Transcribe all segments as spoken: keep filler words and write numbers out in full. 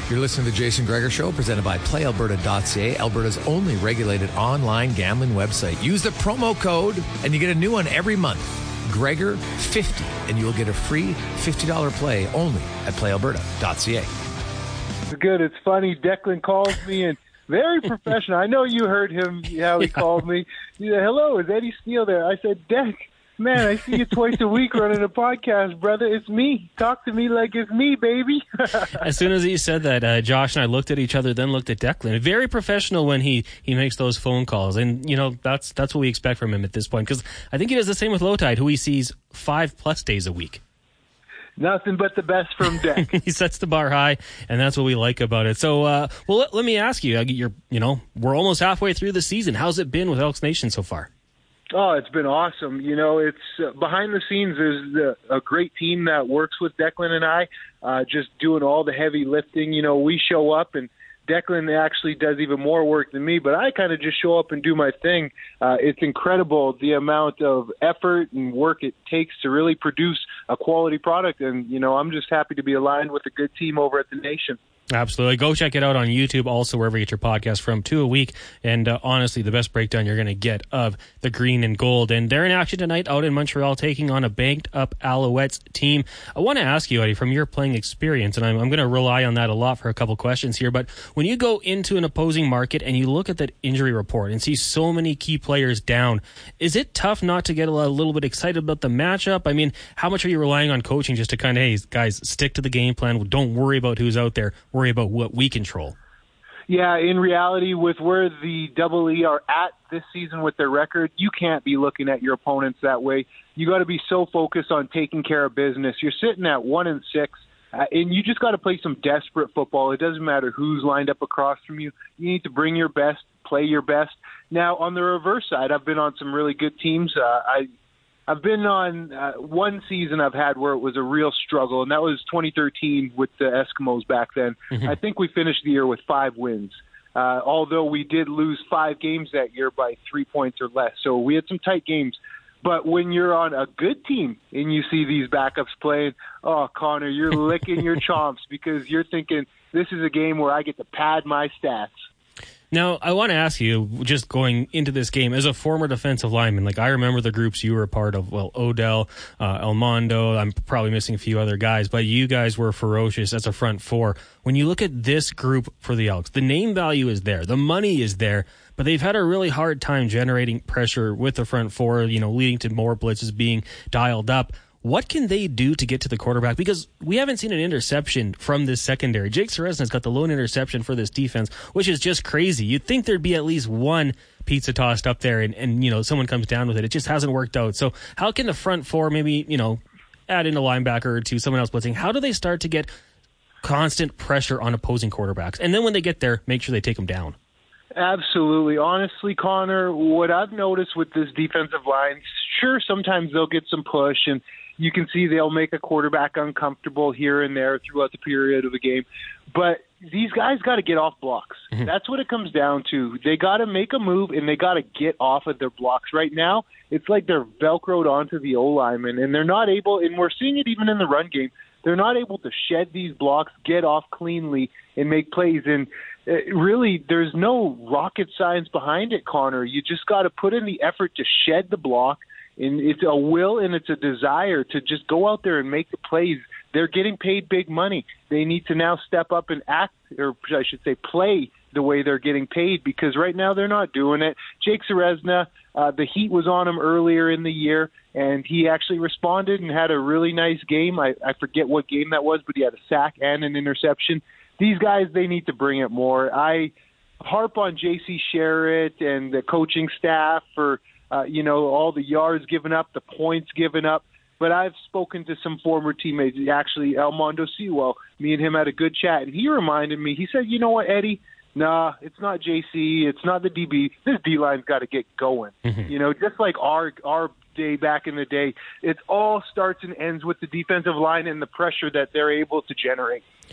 You're listening to the Jason Gregor Show, presented by play alberta dot c a, Alberta's only regulated online gambling website. Use the promo code, and you get a new one every month, Gregor fifty, and you'll get a free fifty dollars play only at play alberta dot c a. It's good. It's funny. Declan calls me, and very professional. I know you heard him, how he yeah. called me. He said, hello, is Eddie Steele there? I said, Deck, man, I see you twice a week running a podcast, brother. It's me. Talk to me like it's me, baby. As soon as he said that, uh, Josh and I looked at each other, then looked at Declan. Very professional when he, he makes those phone calls. And, you know, that's that's what we expect from him at this point. Because I think he does the same with Lowtide, who he sees five plus days a week. Nothing but the best from Deck. He sets the bar high, and that's what we like about it. So, uh, well, let, let me ask you, you're, you know, we're almost halfway through the season. How's it been with Elks Nation so far? Oh, it's been awesome. You know, it's uh, behind the scenes. There's the, a great team that works with Declan and I, uh, just doing all the heavy lifting. You know, we show up, and Declan actually does even more work than me, but I kind of just show up and do my thing. Uh, it's incredible the amount of effort and work it takes to really produce a quality product. And, you know, I'm just happy to be aligned with a good team over at the Nation. Absolutely. Go check it out on YouTube, also wherever you get your podcast from, two a week. And uh, honestly, the best breakdown you're going to get of the green and gold. And they're in action tonight out in Montreal, taking on a banked-up Alouettes team. I want to ask you, Eddie, from your playing experience, and I'm, I'm going to rely on that a lot for a couple questions here, but when you go into an opposing market and you look at that injury report and see so many key players down, is it tough not to get a little bit excited about the matchup? I mean, how much are you relying on coaching just to kind of, hey, guys, stick to the game plan, don't worry about who's out there, worry about what we control? Yeah, in reality, with where the Double E are at this season with their record, you can't be looking at your opponents that way. You got to be so focused on taking care of business. You're sitting at one and six, uh, and you just got to play some desperate football. It doesn't matter who's lined up across from you. You need to bring your best, play your best. Now, on the reverse side, I've been on some really good teams. Uh, I I've been on uh, one season I've had where it was a real struggle, and that was twenty thirteen with the Eskimos back then. Mm-hmm. I think we finished the year with five wins, uh, although we did lose five games that year by three points or less. So we had some tight games. But when you're on a good team and you see these backups playing, oh, Connor, you're licking your chops because you're thinking, this is a game where I get to pad my stats. Now, I want to ask you, just going into this game, as a former defensive lineman, like I remember the groups you were a part of, well, Odell, uh, Elmondo, I'm probably missing a few other guys, but you guys were ferocious as a front four. When you look at this group for the Elks, the name value is there, the money is there, but they've had a really hard time generating pressure with the front four, you know, leading to more blitzes being dialed up. What can they do to get to the quarterback? Because we haven't seen an interception from this secondary. Jake Ceresna's got the lone interception for this defense, which is just crazy. You'd think there'd be at least one pizza tossed up there and, and, you know, someone comes down with it. It just hasn't worked out. So how can the front four maybe, you know, add in a linebacker or two, someone else blitzing? How do they start to get constant pressure on opposing quarterbacks? And then when they get there, make sure they take them down. Absolutely. Honestly, Connor, what I've noticed with this defensive line, sure, sometimes they'll get some push, and you can see they'll make a quarterback uncomfortable here and there throughout the period of the game. But these guys got to get off blocks. Mm-hmm. That's what it comes down to. They got to make a move, and they got to get off of their blocks. Right now, it's like they're Velcroed onto the O-lineman, and they're not able, and we're seeing it even in the run game, they're not able to shed these blocks, get off cleanly, and make plays. And uh, really, there's no rocket science behind it, Connor. You just got to put in the effort to shed the block, and it's a will and it's a desire to just go out there and make the plays. They're getting paid big money. They need to now step up and act, or I should say play, the way they're getting paid, because right now they're not doing it. Jake Ceresna, uh, the heat was on him earlier in the year, and he actually responded and had a really nice game. I, I forget what game that was, but he had a sack and an interception. These guys, they need to bring it more. I harp on J C Sherritt and the coaching staff for Uh, you know, all the yards given up, the points given up. But I've spoken to some former teammates, actually Elmondo Sewell. Me and him had a good chat, and he reminded me, he said, you know what, Eddie, nah, it's not J C, it's not the D B. This D-line's got to get going. Mm-hmm. You know, just like our our day back in the day, it all starts and ends with the defensive line and the pressure that they're able to generate.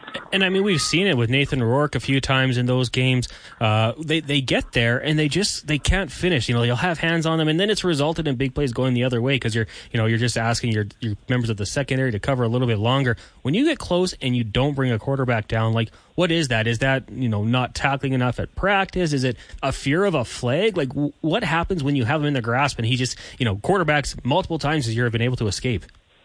And I mean, we've seen it with Nathan Rourke a few times in those games. Uh, they they get there and they just they can't finish. You know, you'll have hands on them, and then it's resulted in big plays going the other way because you're you know you're just asking your your members of the secondary to cover a little bit longer. When you get close and you don't bring a quarterback down, like what is that? Is that you know not tackling enough at practice? Is it a fear of a flag? Like w- what happens when you have him in the grasp and he just you know quarterbacks multiple times this year have been able to escape?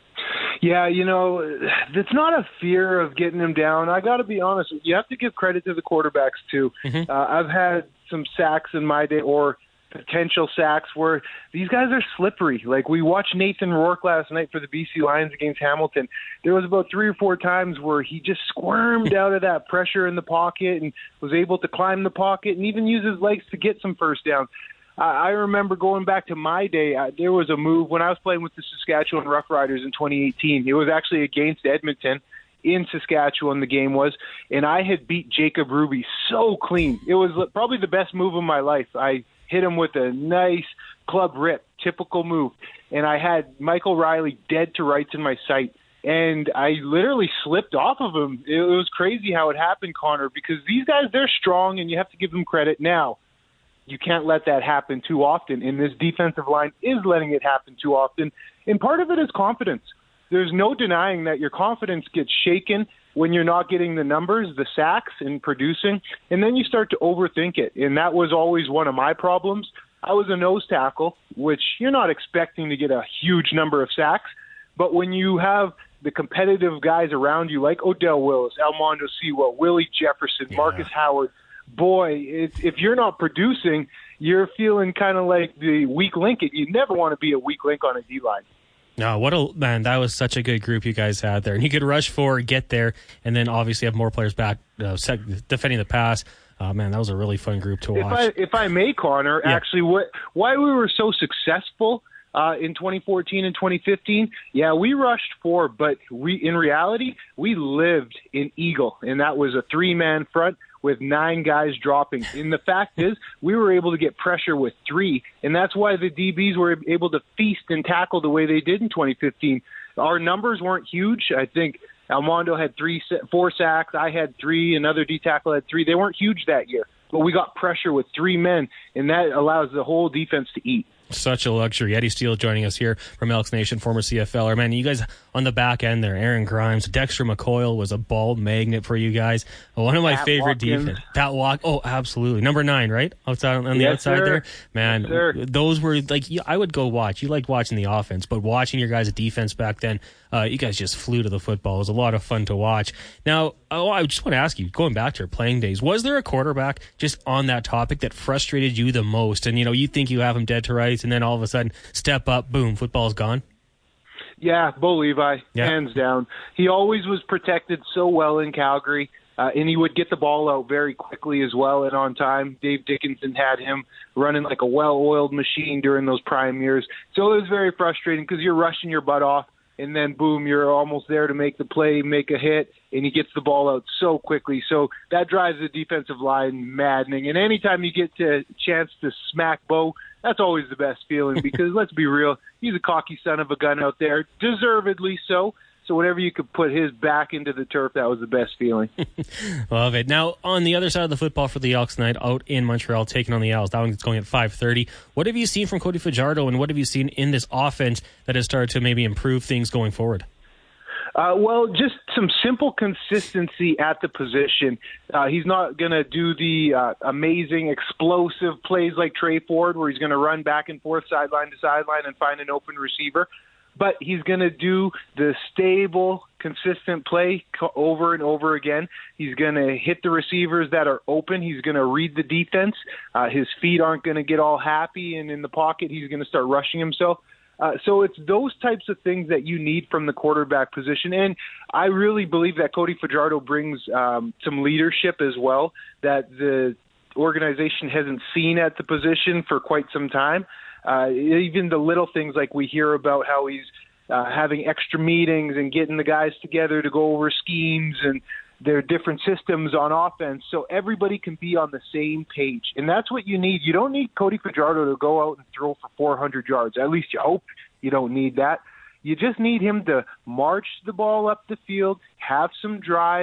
Yeah, you know, it's not a fear of getting him down. I got to be honest. You have to give credit to the quarterbacks, too. Mm-hmm. Uh, I've had some sacks in my day, or potential sacks, where these guys are slippery. Like, we watched Nathan Rourke last night for the B C Lions against Hamilton. There was about three or four times where he just squirmed out of that pressure in the pocket and was able to climb the pocket and even use his legs to get some first downs. I remember going back to my day, uh, there was a move when I was playing with the Saskatchewan Roughriders in twenty eighteen. It was actually against Edmonton in Saskatchewan, the game was, and I had beat Jacob Ruby so clean. It was probably the best move of my life. I hit him with a nice club rip, typical move, and I had Michael Riley dead to rights in my sight. And I literally slipped off of him. It was crazy how it happened, Connor, because these guys, they're strong, and you have to give them credit now. You can't let that happen too often, and this defensive line is letting it happen too often. And part of it is confidence. There's no denying that your confidence gets shaken when you're not getting the numbers, the sacks, and producing, and then you start to overthink it. And that was always one of my problems. I was a nose tackle, which you're not expecting to get a huge number of sacks, but when you have the competitive guys around you like Odell Willis, Almondo Siwa, Willie Jefferson, yeah. Marcus Howard, boy, it's, if you're not producing, you're feeling kind of like the weak link. You never want to be a weak link on a D-line. No, what a man! That was such a good group you guys had there, and you could rush forward, get there, and then obviously have more players back uh, defending the pass. Uh, man, that was a really fun group to watch. If I, if I may, Connor, yeah. actually, what why we were so successful uh, in twenty fourteen and twenty fifteen? Yeah, we rushed four, but we in reality we lived in Eagle, and that was a three-man front with nine guys dropping. And the fact is, we were able to get pressure with three, and that's why the D Bs were able to feast and tackle the way they did in twenty fifteen. Our numbers weren't huge. I think Almondo had three, four sacks. I had three. Another D tackle had three. They weren't huge that year, but we got pressure with three men, and that allows the whole defense to eat. Such a luxury. Eddie Steele joining us here from Elks Nation, former C F L er. Man, you guys on the back end there, Aaron Grimes, Dexter McCoyle was a ball magnet for you guys. One of my Pat favorite defense. Pat Walk. Oh, absolutely. Number nine, right? Outside on the yes, outside sir. there. Man, yes, those were like, I would go watch. You liked watching the offense, but watching your guys' defense back then, uh, you guys just flew to the football. It was a lot of fun to watch. Now, oh, I just want to ask you, going back to your playing days, was there a quarterback just on that topic that frustrated you the most? And, you know, you think you have him dead to rights, and then all of a sudden, step up, boom, football's gone? Yeah, Bo Levi, yeah. hands down. He always was protected so well in Calgary, uh, and he would get the ball out very quickly as well and on time. Dave Dickinson had him running like a well-oiled machine during those prime years. So it was very frustrating because you're rushing your butt off, and then, boom, you're almost there to make the play, make a hit, and he gets the ball out so quickly. So that drives the defensive line maddening. And anytime you get to a chance to smack Bo, that's always the best feeling because, let's be real, he's a cocky son of a gun out there, deservedly so. So whenever you could put his back into the turf, that was the best feeling. Love it. Now, on the other side of the football for the Elks tonight, out in Montreal, taking on the Owls. That one's going at five thirty. What have you seen from Cody Fajardo, and what have you seen in this offense that has started to maybe improve things going forward? Uh, well, just some simple consistency at the position. Uh, he's not going to do the uh, amazing, explosive plays like Trey Ford, where he's going to run back and forth, sideline to sideline, and find an open receiver. But he's going to do the stable, consistent play over and over again. He's going to hit the receivers that are open. He's going to read the defense. Uh, his feet aren't going to get all happy, and in the pocket, he's going to start rushing himself. Uh, so it's those types of things that you need from the quarterback position. And I really believe that Cody Fajardo brings um, some leadership as well that the organization hasn't seen at the position for quite some time. Uh, even the little things like we hear about how he's uh, having extra meetings and getting the guys together to go over schemes and their different systems on offense so everybody can be on the same page. And that's what you need. You don't need Cody Fajardo to go out and throw for four hundred yards. At least you hope you don't need that. You just need him to march the ball up the field, have some drives,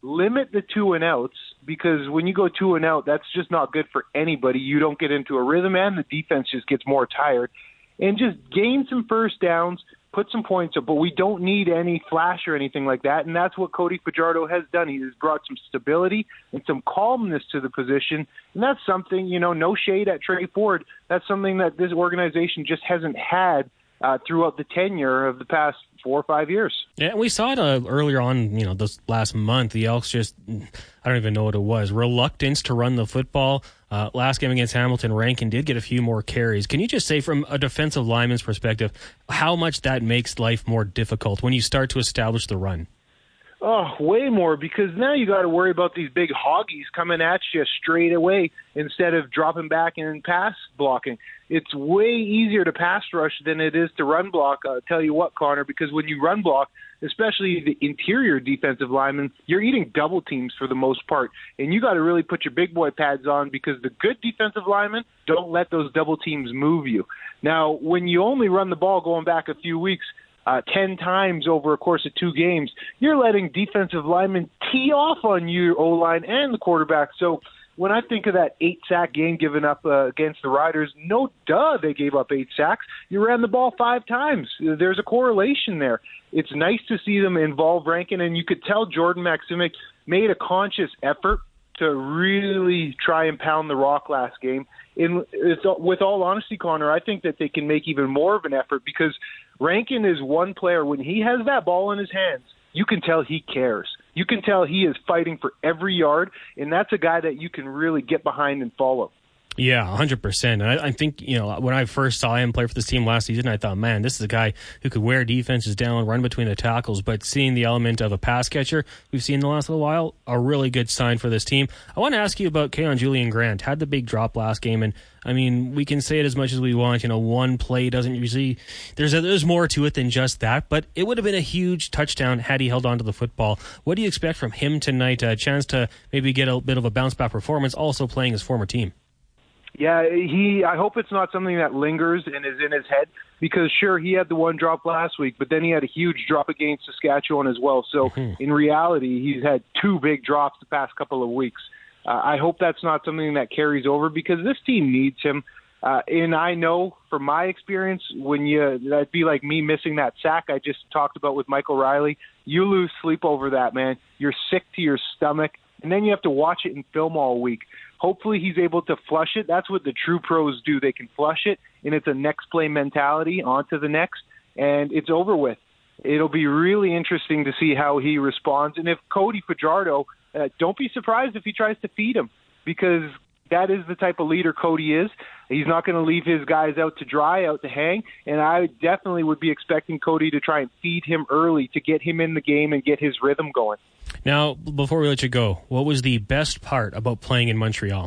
limit the two and outs, because when you go two and out, that's just not good for anybody. You don't get into a rhythm, and the defense just gets more tired. And just gain some first downs, put some points up, but we don't need any flash or anything like that, and that's what Cody Fajardo has done. He has brought some stability and some calmness to the position, and that's something, you know, no shade at Trey Ford, that's something that this organization just hasn't had uh, throughout the tenure of the past four or five years. Yeah, and we saw it uh, earlier on, you know, this last month. The Elks just, I don't even know what it was, reluctance to run the football. Uh, last game against Hamilton, Rankin did get a few more carries. Can you just say from a defensive lineman's perspective how much that makes life more difficult when you start to establish the run? Oh, way more, because now you got to worry about these big hoggies coming at you straight away instead of dropping back and pass blocking. It's way easier to pass rush than it is to run block. I'll tell you what, Connor, because when you run block, especially the interior defensive linemen, you're eating double teams for the most part. And you got to really put your big boy pads on, because the good defensive linemen don't let those double teams move you. Now, when you only run the ball going back a few weeks, Uh, ten times over a course of two games, you're letting defensive linemen tee off on you, O-line, and the quarterback. So when I think of that eight-sack game given up uh, against the Riders, no duh, they gave up eight sacks. You ran the ball five times. There's a correlation there. It's nice to see them involve Rankin, and you could tell Jordan Maksimic made a conscious effort to really try and pound the rock last game. In, with all honesty, Connor, I think that they can make even more of an effort, because Rankin is one player, when he has that ball in his hands, you can tell he cares. You can tell he is fighting for every yard, and that's a guy that you can really get behind and follow. Yeah, one hundred percent. And I, I think, you know, when I first saw him play for this team last season, I thought, man, this is a guy who could wear defenses down, run between the tackles. But seeing the element of a pass catcher we've seen the last little while, a really good sign for this team. I want to ask you about Keon Julian Grant. Had the big drop last game, and I mean, we can say it as much as we want. You know, one play doesn't usually, there's a, there's more to it than just that, but it would have been a huge touchdown had he held on to the football. What do you expect from him tonight? A chance to maybe get a bit of a bounce back performance, also playing his former team. Yeah, he. I hope it's not something that lingers and is in his head, because sure, he had the one drop last week, but then he had a huge drop against Saskatchewan as well. So mm-hmm. in reality, he's had two big drops the past couple of weeks. Uh, I hope that's not something that carries over, because this team needs him. Uh, and I know from my experience, when you, that'd be like me missing that sack I just talked about with Michael Riley. You lose sleep over that, man. You're sick to your stomach, and then you have to watch it in film all week. Hopefully he's able to flush it. That's what the true pros do. They can flush it, and it's a next play mentality, on to the next, and it's over with. It'll be really interesting to see how he responds. And if Cody Fajardo, uh, don't be surprised if he tries to feed him, because that is the type of leader Cody is. He's not going to leave his guys out to dry, out to hang, and I definitely would be expecting Cody to try and feed him early to get him in the game and get his rhythm going. Now, before we let you go, what was the best part about playing in Montreal?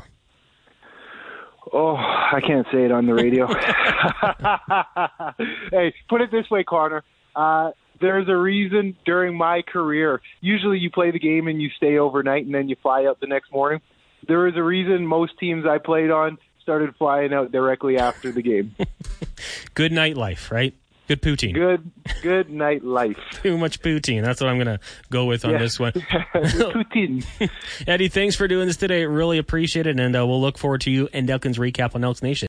Oh, I can't say it on the radio. Hey, put it this way, Connor. Uh, there's a reason during my career, usually you play the game and you stay overnight and then you fly out the next morning. There is a reason most teams I played on started flying out directly after the game. Good nightlife, right? Good poutine. Good good night life. Too much poutine. That's what I'm going to go with on yeah. this one. Poutine. Eddie, thanks for doing this today. Really appreciate it, and uh, we'll look forward to you and Elkins recap on Elks Nation.